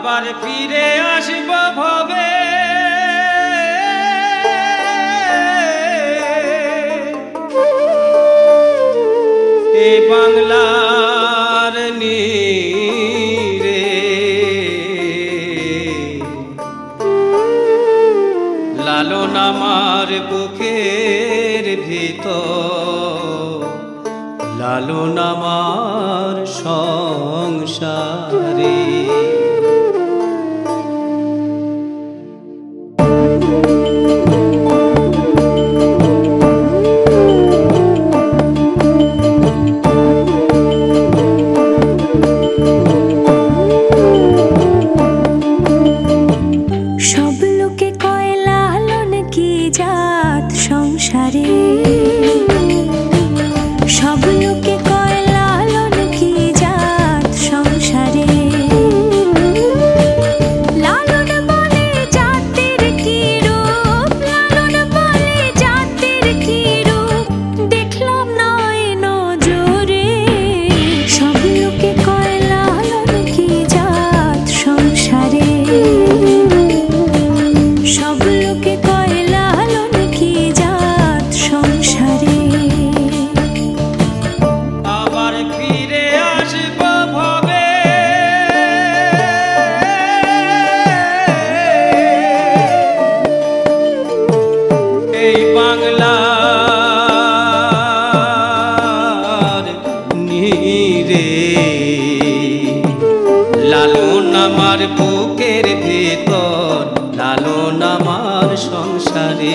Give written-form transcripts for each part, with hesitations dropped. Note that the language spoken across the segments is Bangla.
আবার ফিরে আসব ভবে এই বাংলার নীরে লালন আমার বুকের ভিতর লালন আমার সংসারে সব লোকে কয় লালন কি জাত সংসারে সব লোকে কয় লালন কি জাত সংসারে লালন বলে জাতের কি রূপ লালন বলে জাতের কি রূপ দেখলাম নয় নজরে সব লোকে কয় লালন কি জাত সংসারে সব লোকে কয় লালন কি জাত সংসারে আবার ফিরে আসব ভবে এই বাংলার নীরে লালন আমার বুকের ভিতর লালন আমার সংসারে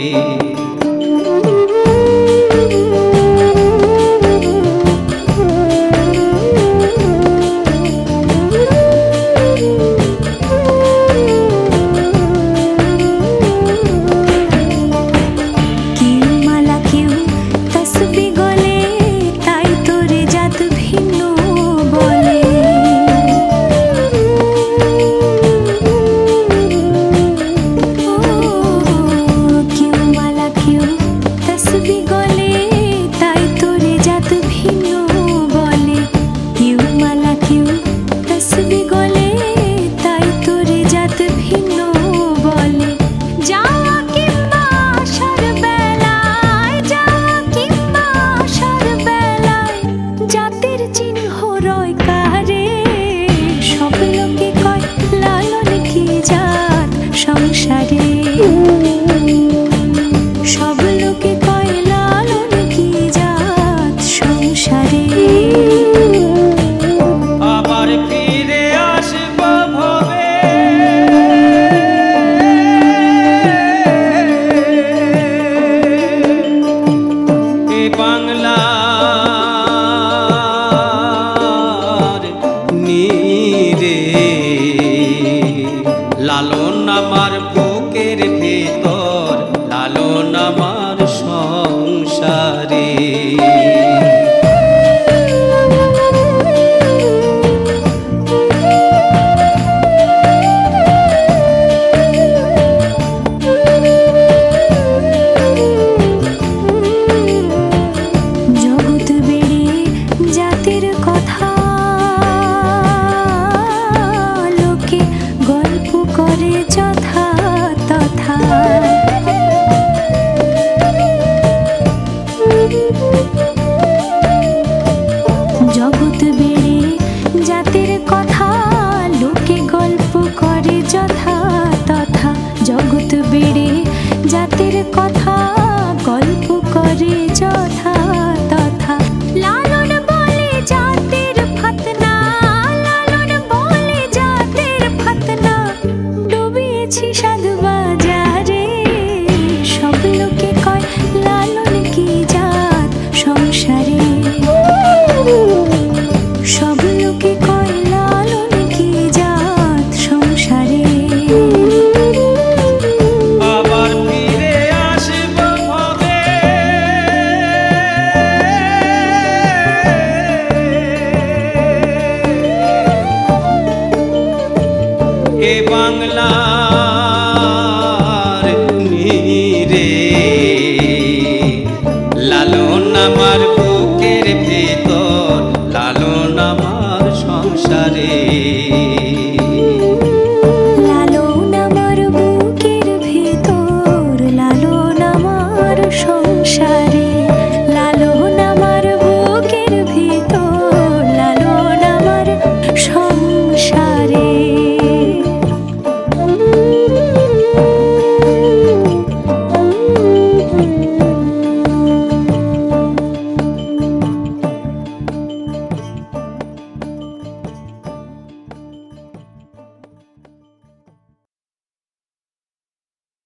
কেউ মালা কেউ তসবি গলে তাই তোরে জাত ভিন্ন বলে কেউ মালা কেউ তসবি গলে তাই তোরে জাত ভিন্ন বলে কেউ মালা কেউ তসবি গলে তাই তোরে জাত ভিন্ন বলে যাওয়া কিংবা আসার বেলায় যাওয়া কিংবা আসার বেলায় জাতের চিহ্ন রয় কারে সব লোকে কয় লালন কি জাত সংসারে সব লোকে কয় লালন কি জাত সংসারে আবার ফিরে আসব ভবে এই বাংলার নীরে লালন আমার বুকের ভিতর লালন আমার সংসারে জগৎ বেড়ে জাতির কথা লোকে গল্প করে যথা তথা জগৎ বেড়ে জাতির কথা লোকে গল্প করে যথা তথা জগৎ বেড়ে জাতির কথা গল্প করে যথা তথা লালন বলে জাতের ফাতনা লালন বলে জাতের ফাতনা ডুবিয়েছি সাধু বাজারে সব লোকে কয় লালন কি জাত সংসারে সব লোকে কয় লালন কি জাত সংসারে আবার ফিরে আসব ভবে এ বাংলা